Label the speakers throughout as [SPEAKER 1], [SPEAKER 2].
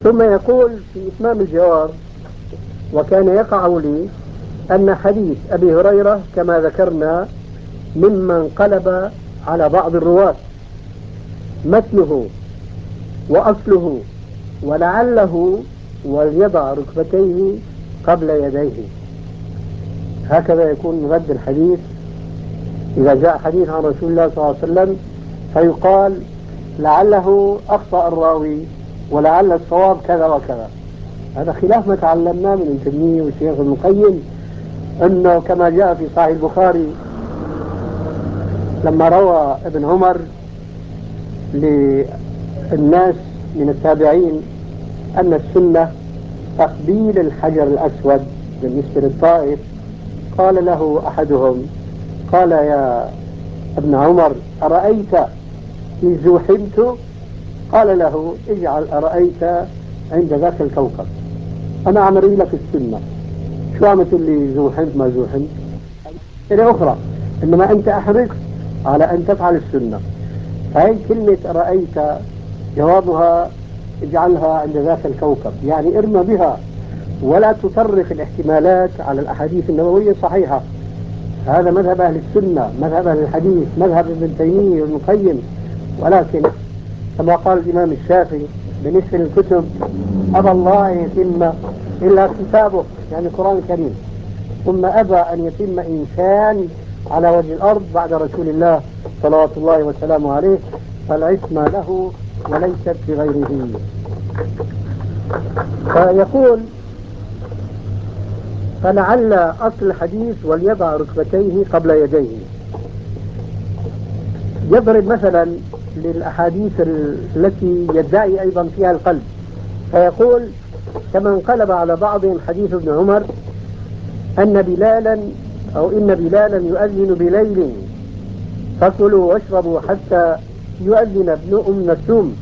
[SPEAKER 1] ثم يقول في إتمام الجواب: وكان يقع لي أن حديث أبي هريرة كما ذكرنا ممن قلب على بعض الرواة مثله وأصله ولعله وليضع ركبتيه قبل يديه. هكذا يكون رد الحديث إذا جاء حديث عن رسول الله صلى الله عليه وسلم فيقال لعله أخطأ الراوي ولعل الصواب كذا وكذا. هذا خلاف ما تعلمناه من ابن تيمية والشيخ ابن القيم، أنه كما جاء في صحيح البخاري لما روى ابن عمر للناس من التابعين أن السنة تقبيل الحجر الأسود بالنسبة للطائف، قال له أحدهم: قال يا ابن عمر أرأيت إن زوحمت؟ قال له: اجعل أرأيت عند ذاك الكوكب، أنا أعمل لك السنة، شو عم تقول لي زوحمت ما زوحمت؟ إلى أخرى، إنما أنت أحرص على أن تفعل السنة. فهي كلمة أرأيت جوابها اجعلها عند ذاك الكوكب، يعني ارمى بها ولا تطرق الاحتمالات على الأحاديث النبوية الصحيحة. هذا مذهب أهل السنة، مذهب أهل الحديث، مذهب ابن تيمية وابن القيم. ولكن كما قال الإمام الشافعي بالنسبة للكتب: أبى الله أن يتم إلا كتابه، يعني القرآن الكريم، ثم أبى أن يتم إنسان على وجه الأرض بعد رسول الله صلوات الله وسلامه عليه، فالعصمة له وليست لغيره. فيقول: فلعل أصل الحديث وليضع ركبتيه قبل يديه. يضرب مثلا للأحاديث التي يدعي أيضا فيها القلب، فيقول: كما انقلب على بعضهم حديث ابن عمر أن بلالا أو إن بلالا يؤذن بليل فكلوا واشربوا حتى يؤذن ابن مكتوم.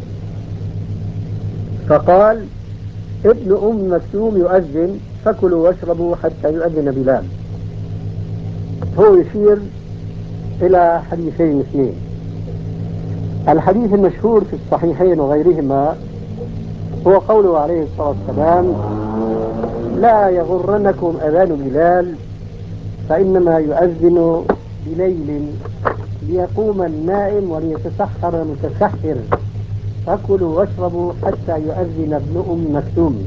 [SPEAKER 1] فقال: ابن مكتوم يؤذن فكلوا واشربوا حتى يؤذن بلال. هو يشير إلى حديثين اثنين. الحديث المشهور في الصحيحين وغيرهما هو قوله عليه الصلاة والسلام: لا يغرنكم أذان بلال فإنما يؤذن بليل ليقوم النائم وليتسحر المتسحر، فكلوا واشربوا حتى يؤذن ابن مكتوم.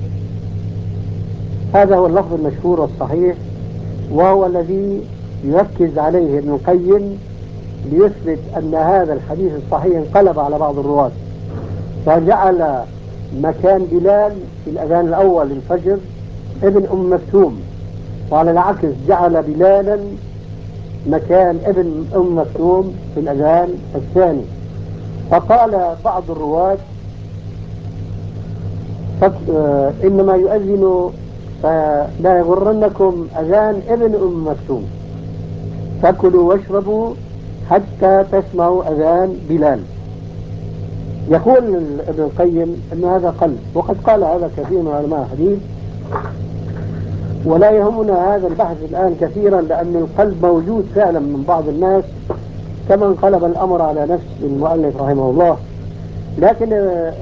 [SPEAKER 1] هذا هو اللفظ المشهور والصحيح، وهو الذي يركز عليه ابن القيم ليثبت أن هذا الحديث الصحيح انقلب على بعض الرواة، فجعل مكان بلال في الأذان الأول للفجر ابن مكتوم، وعلى العكس جعل بلالا مكان ابن مكتوم في الأذان الثاني. فقال بعض الرواة: إنما يؤذن فلا يغرنكم أذان ابن مكتوم، فكلوا واشربوا حتى تسمعوا أذان بلال. يقول ابن القيم أن هذا قلب، وقد قال هذا كثير من علماء الحديث، ولا يهمنا هذا البحث الآن كثيرا، لأن القلب موجود فعلا من بعض الناس كما انقلب الأمر على نفس المؤلف رحمه الله. لكن